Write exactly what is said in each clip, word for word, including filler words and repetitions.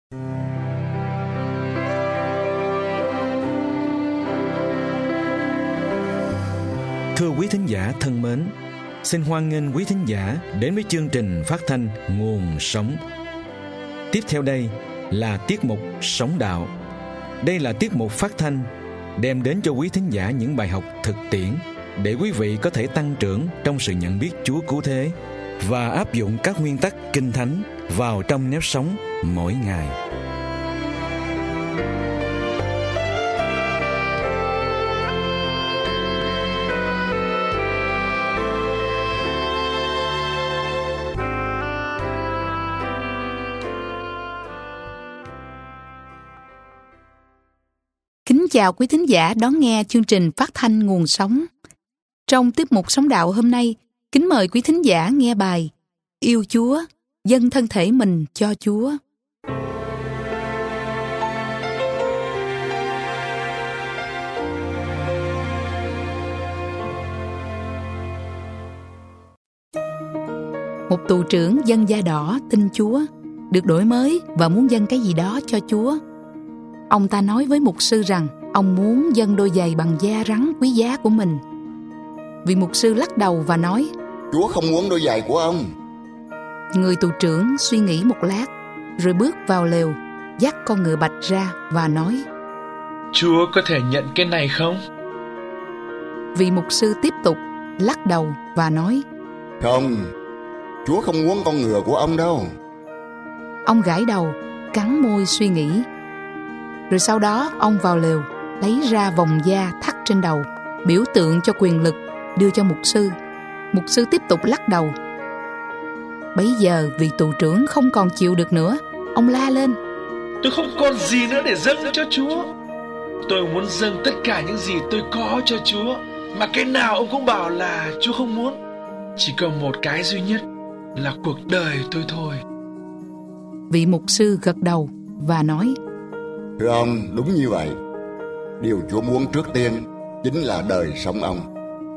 Thưa quý thính giả thân mến, xin hoan nghênh quý thính giả đến với chương trình phát thanh Nguồn Sống. Tiếp theo đây là tiết mục Sống Đạo. Đây là tiết mục phát thanh đem đến cho quý thính giả những bài học thực tiễn để quý vị có thể tăng trưởng trong sự nhận biết Chúa cứu thế và áp dụng các nguyên tắc Kinh Thánh vào trong nếp sống mỗi ngày. Kính chào quý thính giả đón nghe chương trình phát thanh Nguồn Sống. Trong tiết mục Sống Đạo hôm nay, kính mời quý thính giả nghe bài Yêu Chúa, dâng thân thể mình cho Chúa. Một tù trưởng dân da đỏ tin Chúa, được đổi mới và muốn dâng cái gì đó cho Chúa. Ông ta nói với mục sư rằng ông muốn dâng đôi giày bằng da rắn quý giá của mình. Vị mục sư lắc đầu và nói: Chúa không muốn đôi giày của ông. Người tù trưởng suy nghĩ một lát, rồi bước vào lều, dắt con ngựa bạch ra và nói: Chúa có thể nhận cái này không? Vị mục sư tiếp tục lắc đầu và nói: Không, Chúa không muốn con ngựa của ông đâu. Ông gãi đầu, cắn môi suy nghĩ. Rồi sau đó ông vào lều, lấy ra vòng da thắt trên đầu, biểu tượng cho quyền lực, đưa cho mục sư. Mục sư tiếp tục lắc đầu. Bấy giờ vị tù trưởng không còn chịu được nữa, ông la lên: Tôi không còn gì nữa để dâng cho Chúa. Tôi muốn dâng tất cả những gì tôi có cho Chúa, mà cái nào ông cũng bảo là Chúa không muốn. Chỉ còn một cái duy nhất là cuộc đời tôi thôi. Vị mục sư gật đầu và nói: Thưa ông, đúng như vậy. Điều Chúa muốn trước tiên chính là đời sống ông.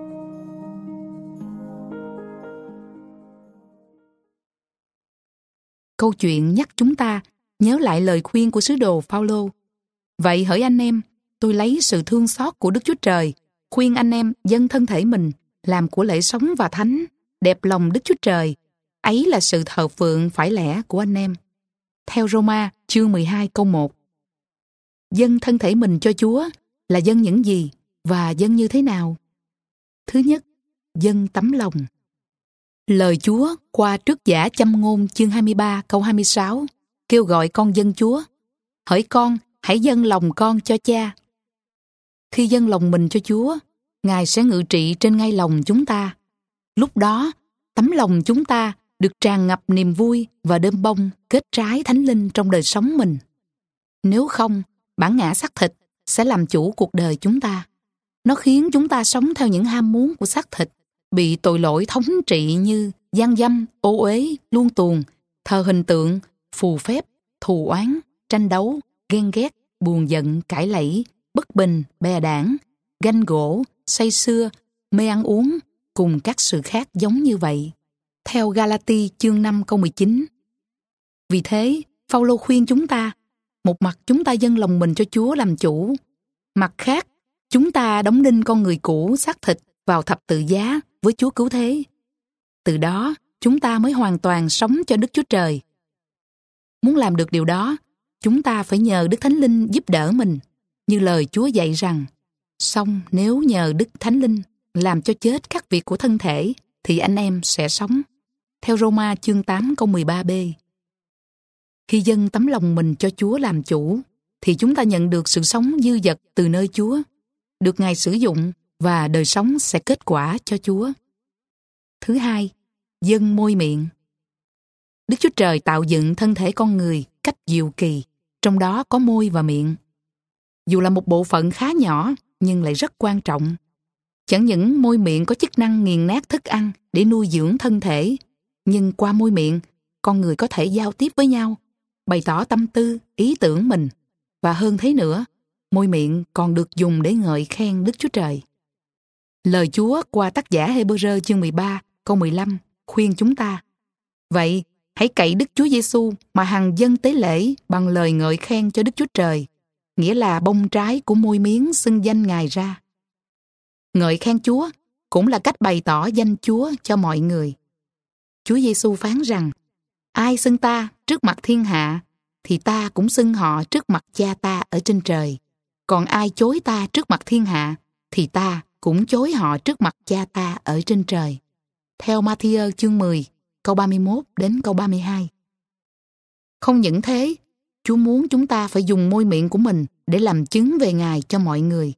Câu chuyện nhắc chúng ta nhớ lại lời khuyên của sứ đồ Phao-lô. Vậy hỡi anh em, tôi lấy sự thương xót của Đức Chúa Trời khuyên anh em dâng thân thể mình làm của lễ sống và thánh, đẹp lòng Đức Chúa Trời. Ấy là sự thờ phượng phải lẽ của anh em. Theo Roma chương mười hai câu một. Dâng thân thể mình cho Chúa là dâng những gì và dâng như thế nào? Thứ nhất, dâng tấm lòng. Lời Chúa qua trước giả Châm ngôn chương hai mươi ba câu hai mươi sáu kêu gọi con dân Chúa: Hỡi con, hãy dâng lòng con cho Cha. Khi dâng lòng mình cho Chúa, Ngài sẽ ngự trị trên ngay lòng chúng ta. Lúc đó, tấm lòng chúng ta được tràn ngập niềm vui và đơm bông kết trái thánh linh trong đời sống mình. Nếu không, bản ngã xác thịt sẽ làm chủ cuộc đời chúng ta. Nó khiến chúng ta sống theo những ham muốn của xác thịt, bị tội lỗi thống trị như gian dâm, ô uế, luông tuồng, thờ hình tượng, phù phép, thù oán, tranh đấu, ghen ghét, buồn giận, cãi lẫy, bất bình, bè đảng, ganh gỗ, say sưa, mê ăn uống, cùng các sự khác giống như vậy. Theo Ga-la-ti chương năm câu mười chín. Vì thế, Phao-lô khuyên chúng ta: một mặt chúng ta dâng lòng mình cho Chúa làm chủ, mặt khác chúng ta đóng đinh con người cũ xác thịt vào thập tự giá với Chúa cứu thế. Từ đó chúng ta mới hoàn toàn sống cho Đức Chúa Trời. Muốn làm được điều đó, chúng ta phải nhờ Đức Thánh Linh giúp đỡ mình, như lời Chúa dạy rằng: song nếu nhờ Đức Thánh Linh làm cho chết các việc của thân thể, thì anh em sẽ sống. Theo Roma chương tám câu mười ba b. Khi dâng tấm lòng mình cho Chúa làm chủ, thì chúng ta nhận được sự sống dư dật từ nơi Chúa, được Ngài sử dụng và đời sống sẽ kết quả cho Chúa. Thứ hai, dâng môi miệng. Đức Chúa Trời tạo dựng thân thể con người cách diệu kỳ, trong đó có môi và miệng. Dù là một bộ phận khá nhỏ, nhưng lại rất quan trọng. Chẳng những môi miệng có chức năng nghiền nát thức ăn để nuôi dưỡng thân thể, nhưng qua môi miệng, con người có thể giao tiếp với nhau, bày tỏ tâm tư, ý tưởng mình. Và hơn thế nữa, môi miệng còn được dùng để ngợi khen Đức Chúa Trời. Lời Chúa qua tác giả Hê-bơ-rơ chương mười ba câu mười lăm khuyên chúng ta: vậy, hãy cậy Đức Chúa Giêsu mà hằng dâng tế lễ bằng lời ngợi khen cho Đức Chúa Trời, nghĩa là bông trái của môi miếng xưng danh Ngài ra. Ngợi khen Chúa cũng là cách bày tỏ danh Chúa cho mọi người. Chúa Giêsu phán rằng, ai xưng ta trước mặt thiên hạ, thì ta cũng xưng họ trước mặt Cha ta ở trên trời. Còn ai chối ta trước mặt thiên hạ, thì ta cũng chối họ trước mặt Cha ta ở trên trời. Theo Ma-thi-ơ chương mười, câu ba mươi mốt đến câu ba mươi hai. Không những thế, Chúa muốn chúng ta phải dùng môi miệng của mình để làm chứng về Ngài cho mọi người.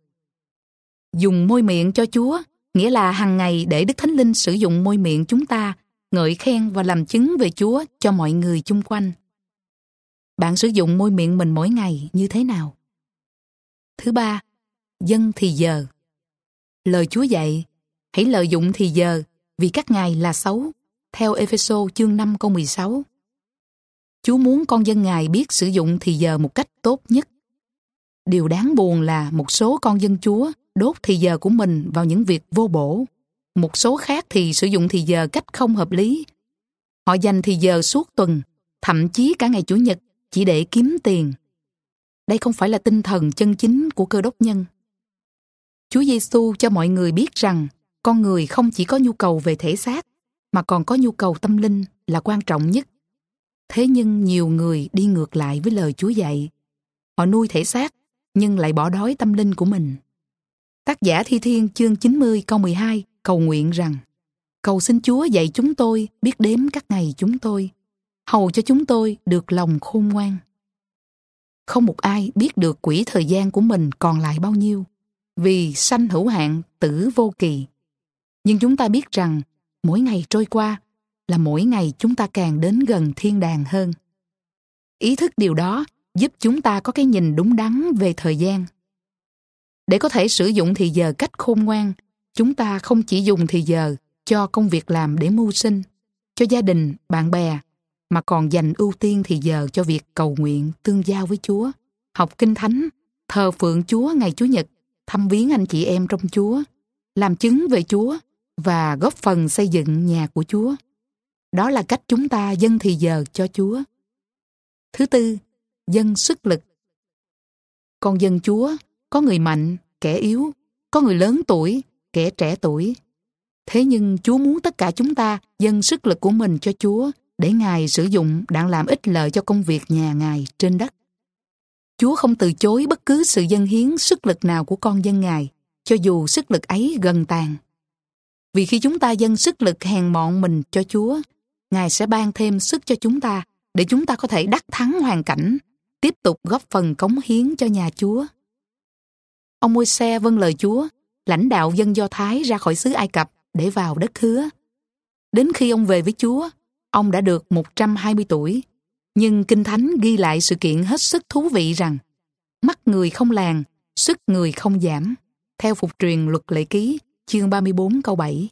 Dùng môi miệng cho Chúa nghĩa là hàng ngày để Đức Thánh Linh sử dụng môi miệng chúng ta ngợi khen và làm chứng về Chúa cho mọi người chung quanh. Bạn sử dụng môi miệng mình mỗi ngày như thế nào? Thứ ba, dâng thì giờ. Lời Chúa dạy, hãy lợi dụng thì giờ vì các ngày là xấu, theo Ê-phê-sô chương năm câu mười sáu. Chúa muốn con dân Ngài biết sử dụng thì giờ một cách tốt nhất. Điều đáng buồn là một số con dân Chúa đốt thì giờ của mình vào những việc vô bổ. Một số khác thì sử dụng thì giờ cách không hợp lý. Họ dành thì giờ suốt tuần, thậm chí cả ngày Chủ nhật chỉ để kiếm tiền. Đây không phải là tinh thần chân chính của Cơ Đốc nhân. Chúa Giêsu cho mọi người biết rằng con người không chỉ có nhu cầu về thể xác, mà còn có nhu cầu tâm linh là quan trọng nhất. Thế nhưng nhiều người đi ngược lại với lời Chúa dạy. Họ nuôi thể xác, nhưng lại bỏ đói tâm linh của mình. Tác giả Thi Thiên chương chín mươi câu mười hai cầu nguyện rằng, cầu xin Chúa dạy chúng tôi biết đếm các ngày chúng tôi, hầu cho chúng tôi được lòng khôn ngoan. Không một ai biết được quỹ thời gian của mình còn lại bao nhiêu, vì sanh hữu hạn, tử vô kỳ. Nhưng chúng ta biết rằng mỗi ngày trôi qua là mỗi ngày chúng ta càng đến gần thiên đàng hơn. Ý thức điều đó giúp chúng ta có cái nhìn đúng đắn về thời gian. Để có thể sử dụng thì giờ cách khôn ngoan, chúng ta không chỉ dùng thì giờ cho công việc làm để mưu sinh, cho gia đình, bạn bè, mà còn dành ưu tiên thì giờ cho việc cầu nguyện, tương giao với Chúa, học kinh thánh, thờ phượng Chúa ngày Chủ nhật, thăm viếng anh chị em trong Chúa, làm chứng về Chúa và góp phần xây dựng nhà của Chúa. Đó là cách chúng ta dâng thì giờ cho Chúa. Thứ tư, dâng sức lực. Con dân Chúa có người mạnh, kẻ yếu, có người lớn tuổi, kẻ trẻ tuổi. Thế nhưng Chúa muốn tất cả chúng ta dâng sức lực của mình cho Chúa để Ngài sử dụng đặng làm ích lợi cho công việc nhà Ngài trên đất. Chúa không từ chối bất cứ sự dâng hiến sức lực nào của con dân Ngài, cho dù sức lực ấy gần tàn. Vì khi chúng ta dâng sức lực hèn mọn mình cho Chúa, Ngài sẽ ban thêm sức cho chúng ta để chúng ta có thể đắc thắng hoàn cảnh, tiếp tục góp phần cống hiến cho nhà Chúa. Ông Môi-se vâng lời Chúa, lãnh đạo dân Do Thái ra khỏi xứ Ai Cập để vào đất hứa. Đến khi ông về với Chúa, ông đã được một trăm hai mươi tuổi. Nhưng Kinh Thánh ghi lại sự kiện hết sức thú vị rằng mắt người không làng, sức người không giảm, theo Phục truyền Luật Lệ Ký, chương ba mươi bốn câu bảy.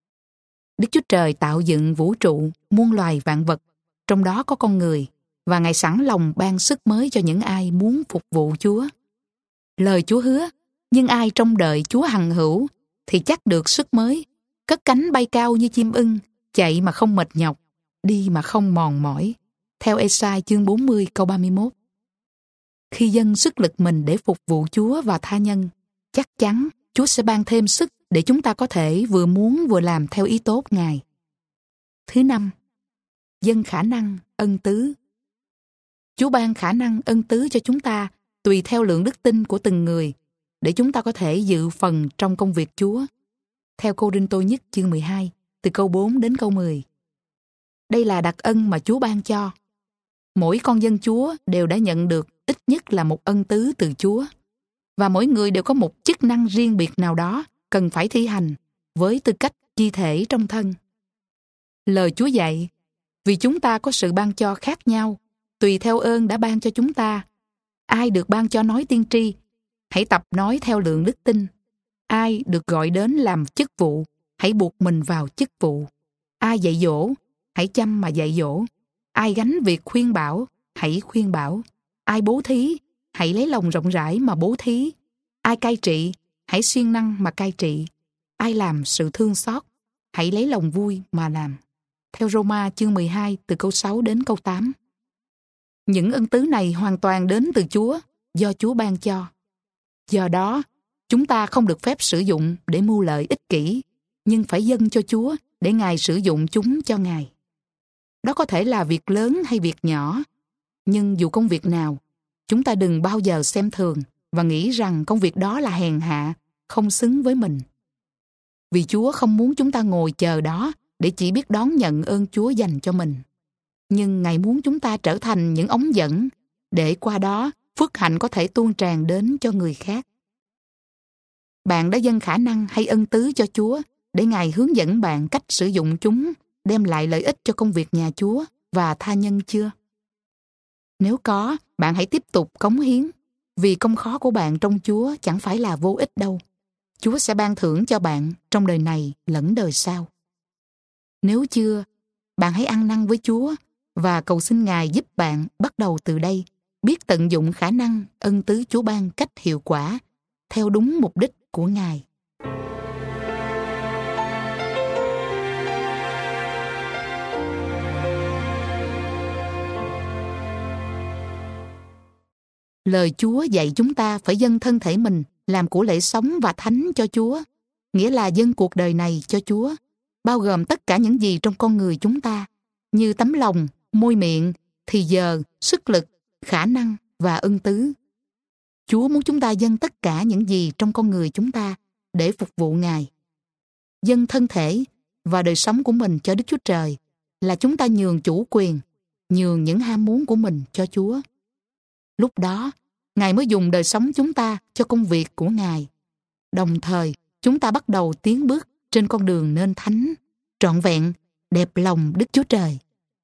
Đức Chúa Trời tạo dựng vũ trụ, muôn loài vạn vật, trong đó có con người, và Ngài sẵn lòng ban sức mới cho những ai muốn phục vụ Chúa. Lời Chúa hứa, nhưng ai trông đợi Chúa hằng hữu, thì chắc được sức mới, cất cánh bay cao như chim ưng, chạy mà không mệt nhọc, đi mà không mòn mỏi. Theo Ê-sai chương bốn mươi câu ba mươi mốt. Khi dâng sức lực mình để phục vụ Chúa và tha nhân, chắc chắn Chúa sẽ ban thêm sức để chúng ta có thể vừa muốn vừa làm theo ý tốt Ngài. Thứ năm, dâng khả năng, ân tứ. Chúa ban khả năng ân tứ cho chúng ta tùy theo lượng đức tin của từng người, để chúng ta có thể dự phần trong công việc Chúa. Theo Cô-rinh-tô nhất chương mười hai, từ câu bốn đến câu mười. Đây là đặc ân mà Chúa ban cho. Mỗi con dân Chúa đều đã nhận được ít nhất là một ân tứ từ Chúa, và mỗi người đều có một chức năng riêng biệt nào đó cần phải thi hành với tư cách chi thể trong thân. Lời Chúa dạy, vì chúng ta có sự ban cho khác nhau, tùy theo ơn đã ban cho chúng ta. Ai được ban cho nói tiên tri, hãy tập nói theo lượng đức tin. Ai được gọi đến làm chức vụ, hãy buộc mình vào chức vụ. Ai dạy dỗ, hãy chăm mà dạy dỗ. Ai gánh việc khuyên bảo, hãy khuyên bảo. Ai bố thí, hãy lấy lòng rộng rãi mà bố thí. Ai cai trị, hãy siêng năng mà cai trị. Ai làm sự thương xót, hãy lấy lòng vui mà làm. theo Roma chương mười hai từ câu sáu đến câu tám. Những ân tứ này hoàn toàn đến từ Chúa, do Chúa ban cho. Do đó, chúng ta không được phép sử dụng để mưu lợi ích kỷ, nhưng phải dâng cho Chúa để Ngài sử dụng chúng cho Ngài. Đó có thể là việc lớn hay việc nhỏ, nhưng dù công việc nào, chúng ta đừng bao giờ xem thường và nghĩ rằng công việc đó là hèn hạ, không xứng với mình. Vì Chúa không muốn chúng ta ngồi chờ đó để chỉ biết đón nhận ơn Chúa dành cho mình. Nhưng Ngài muốn chúng ta trở thành những ống dẫn, để qua đó phước hạnh có thể tuôn tràn đến cho người khác. Bạn đã dâng khả năng hay ân tứ cho Chúa để Ngài hướng dẫn bạn cách sử dụng chúng, đem lại lợi ích cho công việc nhà Chúa và tha nhân chưa? Nếu có, bạn hãy tiếp tục cống hiến, vì công khó của bạn trong Chúa chẳng phải là vô ích đâu. Chúa sẽ ban thưởng cho bạn trong đời này lẫn đời sau. Nếu chưa, bạn hãy ăn năn với Chúa và cầu xin Ngài giúp bạn bắt đầu từ đây biết tận dụng khả năng ân tứ Chúa ban cách hiệu quả, theo đúng mục đích của Ngài. Lời Chúa dạy chúng ta phải dâng thân thể mình làm của lễ sống và thánh cho Chúa, nghĩa là dâng cuộc đời này cho Chúa, bao gồm tất cả những gì trong con người chúng ta, như tấm lòng, môi miệng, thì giờ, sức lực, khả năng và ân tứ. Chúa muốn chúng ta dâng tất cả những gì trong con người chúng ta để phục vụ Ngài. Dâng thân thể và đời sống của mình cho Đức Chúa Trời là chúng ta nhường chủ quyền, nhường những ham muốn của mình cho Chúa. Lúc đó, Ngài mới dùng đời sống chúng ta cho công việc của Ngài. Đồng thời, chúng ta bắt đầu tiến bước trên con đường nên thánh, trọn vẹn, đẹp lòng Đức Chúa Trời.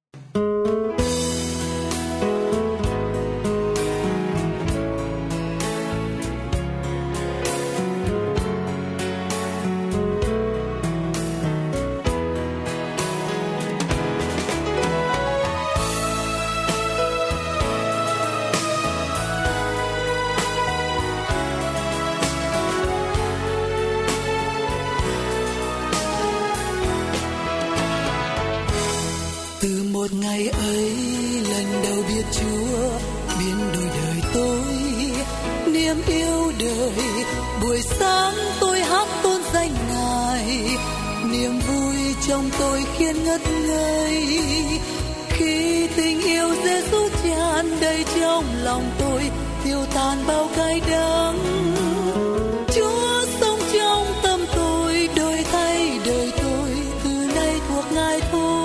Từ một ngày ấy lần đầu biết Chúa biến đổi đời tôi, niềm yêu đời buổi sáng tôi hát tôn danh Ngài, niềm vui trong tôi khiến ngất ngây khi tình yêu Giêsu tràn đầy trong lòng tôi, tiêu tan bao cay đắng. Chúa sống trong tâm tôi, đổi thay đời tôi, từ nay thuộc Ngài thôi.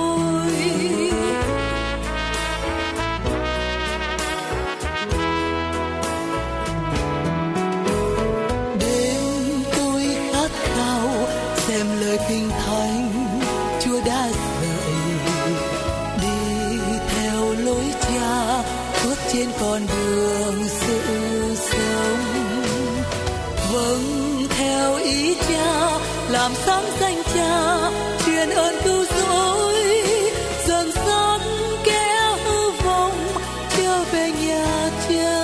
Xem lời kinh thánh Chúa đã dạy, đi theo lối Cha bước trên con đường sự sống, vâng theo ý Cha làm sáng danh Cha, truyền ơn cứu rỗi dần dắt kẻ hư vọng trở về nhà Cha.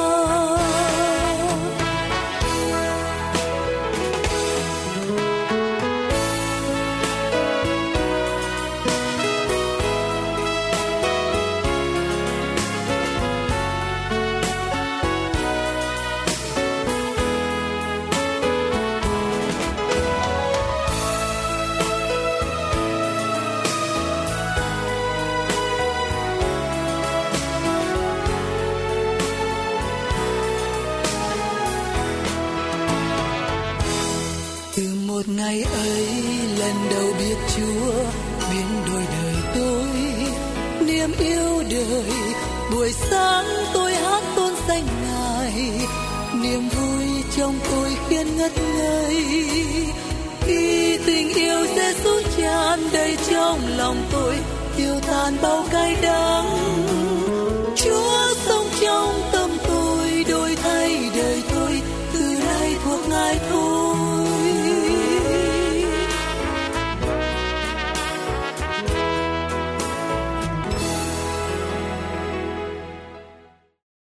Một ngày ấy lần đầu biết Chúa biến đổi đời tôi, niềm yêu đời buổi sáng tôi hát tôn danh Ngài, niềm vui trong tôi khiến ngất ngây khi tình yêu Giêsu tràn đầy trong lòng tôi, tiêu tan bao cay đắng. Chúa sống trong